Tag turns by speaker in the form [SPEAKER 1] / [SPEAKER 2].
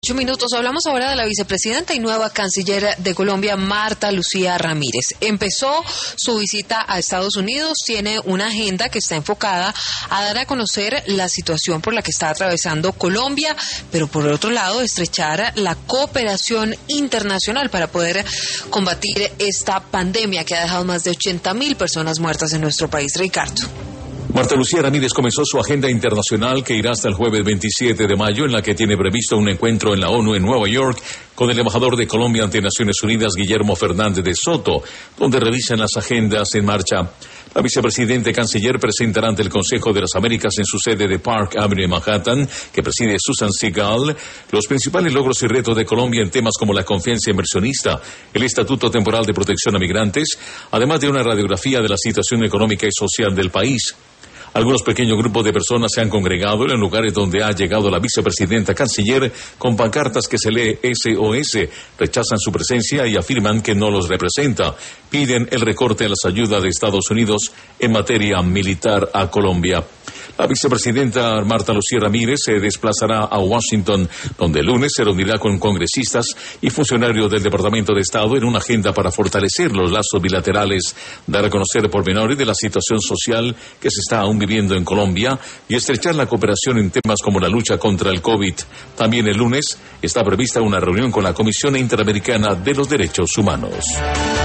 [SPEAKER 1] 8 minutos. Hablamos ahora de la vicepresidenta y nueva canciller de Colombia, Marta Lucía Ramírez. Empezó su visita a Estados Unidos, tiene una agenda que está enfocada a dar a conocer la situación por la que está atravesando Colombia, pero por otro lado estrechar la cooperación internacional para poder combatir esta pandemia que ha dejado más de 80.000 personas muertas en nuestro país. Ricardo.
[SPEAKER 2] Marta Lucía Ramírez comenzó su agenda internacional que irá hasta el jueves 27 de mayo, en la que tiene previsto un encuentro en la ONU en Nueva York con el embajador de Colombia ante Naciones Unidas, Guillermo Fernández de Soto, donde revisan las agendas en marcha. La vicepresidenta y canciller presentará ante el Consejo de las Américas en su sede de Park Avenue en Manhattan, que preside Susan Seagal, los principales logros y retos de Colombia en temas como la confianza inversionista, el Estatuto Temporal de Protección a Migrantes, además de una radiografía de la situación económica y social del país. Algunos pequeños grupos de personas se han congregado en lugares donde ha llegado la vicepresidenta canciller con pancartas que se lee SOS, rechazan su presencia y afirman que no los representa. Piden el recorte de las ayudas de Estados Unidos en materia militar a Colombia. La vicepresidenta Marta Lucía Ramírez se desplazará a Washington, donde el lunes se reunirá con congresistas y funcionarios del Departamento de Estado en una agenda para fortalecer los lazos bilaterales, dar a conocer pormenores de la situación social que se está aún viviendo en Colombia y estrechar la cooperación en temas como la lucha contra el COVID. También el lunes está prevista una reunión con la Comisión Interamericana de los Derechos Humanos.